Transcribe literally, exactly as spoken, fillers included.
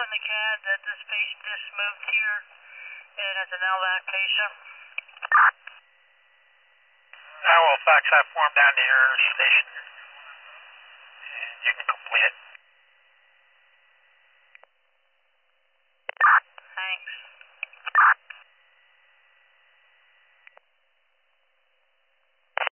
in the C A D that this patient just moved here and has an L V A C patient? I will fax that form down to your station and you can complete it.